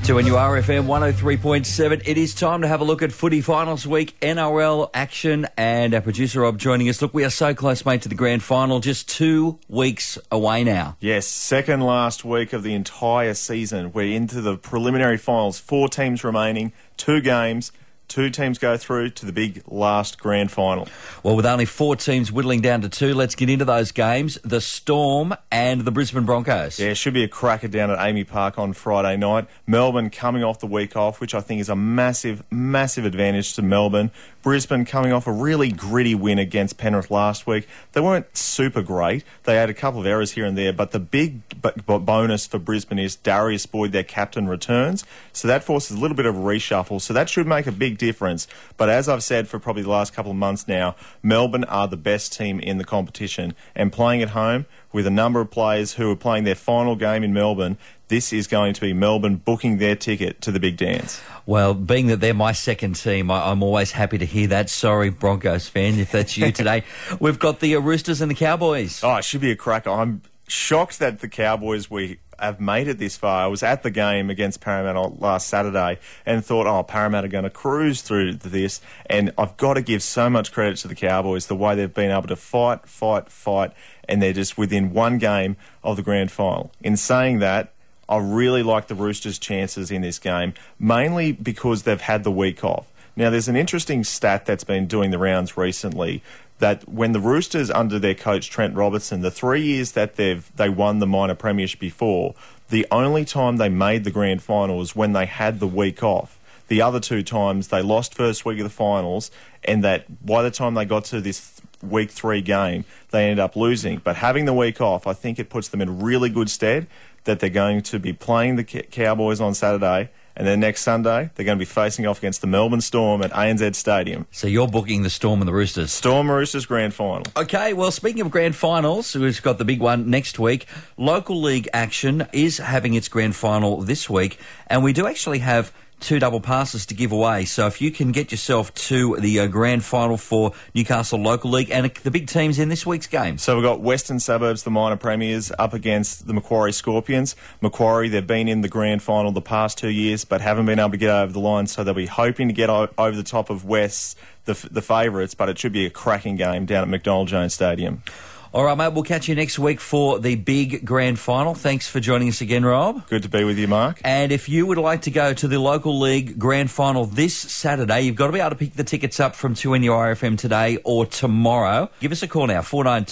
To NURFM 103.7. It is time to have a look at footy finals week, NRL action, and our producer Rob joining us. Look, we are so close, mate, to the grand final, just 2 weeks away now. Yes, second last week of the entire season. We're into the preliminary finals. 4 teams remaining, 2 games. 2 teams go through to the big last grand final. Well, with only 4 teams whittling down to 2, let's get into those games. The Storm and the Brisbane Broncos. Yeah, it should be a cracker down at Amy Park on Friday night. Melbourne coming off the week off, which I think is a massive, massive advantage to Melbourne. Brisbane coming off a really gritty win against Penrith last week. They weren't super great. They had a couple of errors here and there, but the big bonus for Brisbane is Darius Boyd, their captain, returns. So that forces a little bit of a reshuffle. So that should make a big difference. But as I've said for probably the last couple of months now, Melbourne are the best team in the competition. And playing at home with a number of players who are playing their final game in Melbourne, this is going to be Melbourne booking their ticket to the big dance. Well, being that they're my second team, I'm always happy to hear that. Sorry, Broncos fan, if that's you today. We've got the Roosters and the Cowboys. Oh, it should be a cracker. I'm shocked that the Cowboys have made it this far. I was at the game against Parramatta last Saturday and thought, Parramatta are going to cruise through this. And I've got to give so much credit to the Cowboys, the way they've been able to fight, and they're just within 1 game of the grand final. In saying that, I really like the Roosters' chances in this game, mainly because they've had the week off. Now, there's an interesting stat that's been doing the rounds recently, that when the Roosters, under their coach Trent Robertson, the 3 years that they won the minor premiership before, the only time they made the grand final was when they had the week off. The other 2 times, they lost first week of the finals, and that by the time they got to this week 3 game, they ended up losing. But having the week off, I think it puts them in really good stead that they're going to be playing the Cowboys on Saturday, and then next Sunday, they're going to be facing off against the Melbourne Storm at ANZ Stadium. So you're booking the Storm and the Roosters. Storm Roosters grand final. Okay, well, speaking of grand finals, we've got the big one next week. Local league action is having its grand final this week, and we do actually have 2 double passes to give away. So if you can get yourself to the grand final for Newcastle Local League and the big teams in this week's game. So we've got Western Suburbs, the minor premiers, up against the Macquarie Scorpions. Macquarie, they've been in the grand final the past 2 years but haven't been able to get over the line, so they'll be hoping to get over the top of West, the favourites, but it should be a cracking game down at McDonald Jones Stadium. All right, mate, we'll catch you next week for the big grand final. Thanks for joining us again, Rob. Good to be with you, Mark. And if you would like to go to the local league grand final this Saturday, you've got to be able to pick the tickets up from 2NURFM today or tomorrow. Give us a call now,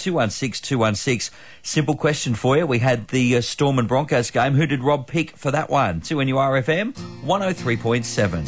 49216216. Simple question for you. We had the Storm and Broncos game. Who did Rob pick for that one? 2NURFM 103.7.